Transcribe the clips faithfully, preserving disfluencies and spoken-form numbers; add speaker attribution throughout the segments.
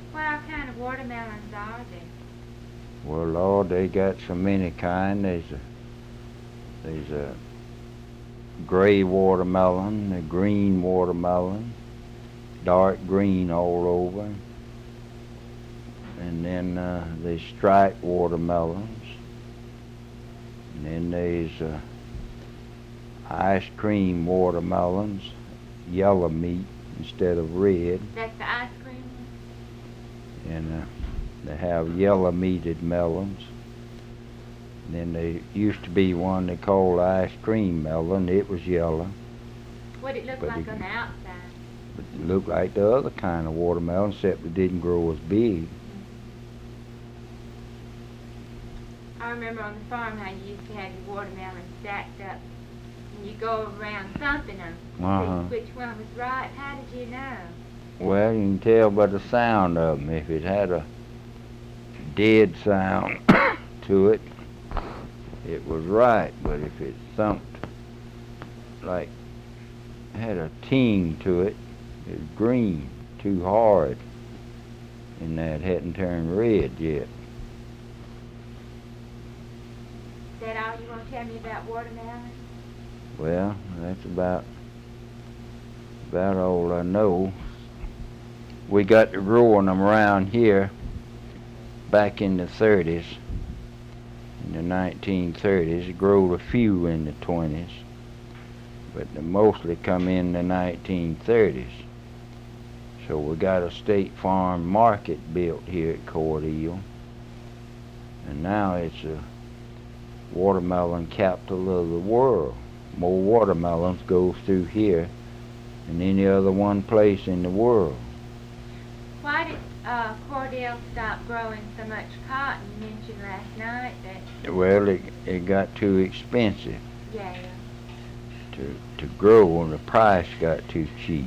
Speaker 1: What kind of watermelons are there?
Speaker 2: Well, Lord, they got so many kind. There's a, there's a gray watermelon, a green watermelon, dark green all over. And then uh, there's striped watermelons. And then there's uh, ice cream watermelons, yellow meat instead of red.
Speaker 1: That's the ice cream?
Speaker 2: And uh, they have yellow meated melons. And then there used to be one they called ice cream melon. It was yellow.
Speaker 1: What did it look
Speaker 2: But
Speaker 1: like
Speaker 2: it-
Speaker 1: on the outside?
Speaker 2: But it looked like the other kind of watermelon, except it didn't grow as big.
Speaker 1: I remember on the farm how you used to have your watermelons stacked up, and you go around thumping them to
Speaker 2: Uh-huh.
Speaker 1: see which one was right. How did you know?
Speaker 2: Well, you can tell by the sound of them. If it had a dead sound to it, it was right. But if it thumped, like, had a ting to it, it was green, too hard, and that hadn't turned red yet.
Speaker 1: Is that all you want to tell me about watermelons?
Speaker 2: Well, that's about about all I know. We got to growing them around here back in the thirties, in the nineteen thirties. Growed a few in the twenties, but they mostly come in the nineteen thirties. So we got a State Farm market built here at Cordele, and now it's a watermelon capital of the world. More watermelons go through here than any other one place in the world.
Speaker 1: Why did uh, Cordele stop growing so much cotton? You mentioned last night that,
Speaker 2: Well, it, it got too expensive
Speaker 1: yeah.
Speaker 2: to, to grow, and the price got too cheap.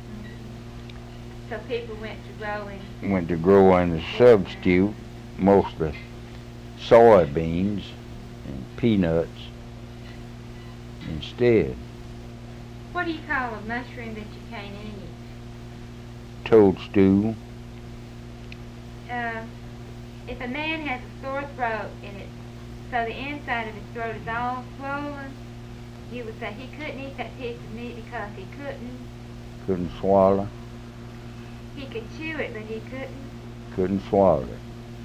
Speaker 1: So people went to growing.
Speaker 2: Went to growing the substitute, mostly soybeans and peanuts instead.
Speaker 1: What do you call a mushroom that you can't eat?
Speaker 2: Toadstool.
Speaker 1: Uh, if a man has a sore throat and it, so the inside of his throat is all swollen, you would say he couldn't eat that piece of meat because he couldn't.
Speaker 2: Couldn't swallow.
Speaker 1: He could chew it, but he couldn't.
Speaker 2: Couldn't swallow it.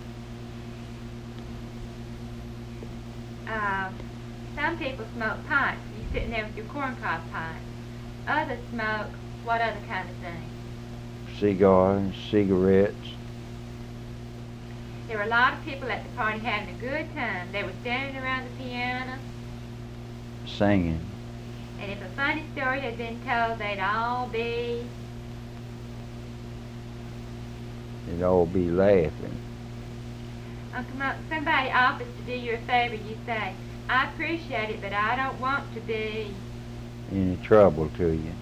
Speaker 1: Uh, some people smoke pipes. You sitting there with your corncob pipe. Others smoke what other kind of thing?
Speaker 2: Cigars, cigarettes.
Speaker 1: There were a lot of people at the party having a good time. They were standing around the piano,
Speaker 2: Singing.
Speaker 1: and if a funny story had been told, they'd all be.
Speaker 2: They'd all be laughing.
Speaker 1: Uncle Mo, somebody offers to do you a favor, you say, I appreciate it, but I don't want to be.
Speaker 2: Any trouble to you.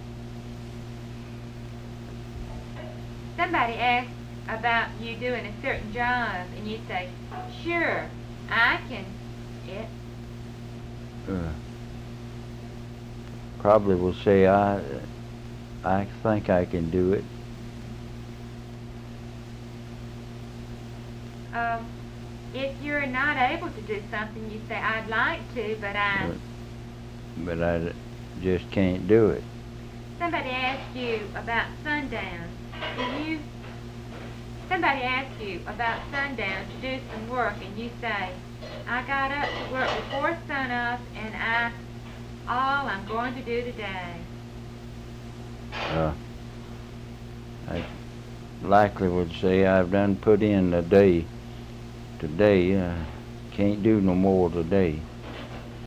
Speaker 1: Somebody asks about you doing a certain job, and you say, sure, I can. It.
Speaker 2: Uh, probably will say, I, I think I can do it.
Speaker 1: Um, if you're not able to do something, you say, I'd like to, but I...
Speaker 2: But I just can't do it.
Speaker 1: Somebody asked you about sundown. Do you... Somebody asked you about sundown to do some work, and you say, I got up to work before sunup, and I... all I'm going to do today.
Speaker 2: Uh, I likely would say I've done put in a day today. Uh, can't do no more today.